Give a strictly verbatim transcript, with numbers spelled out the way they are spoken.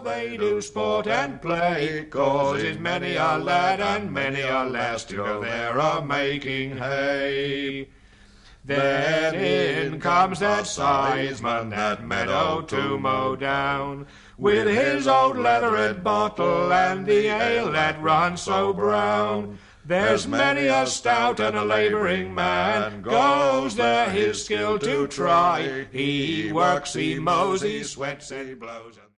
they do sport and play, causes many a lad and many a lass to go there a-making hay. Then in comes that scytheman, that meadow to mow down, with his old leatherned bottle and the ale that runs so brown. There's many a stout and a labouring man goes there his skill to try. He works, he mows, he sweats, he blows.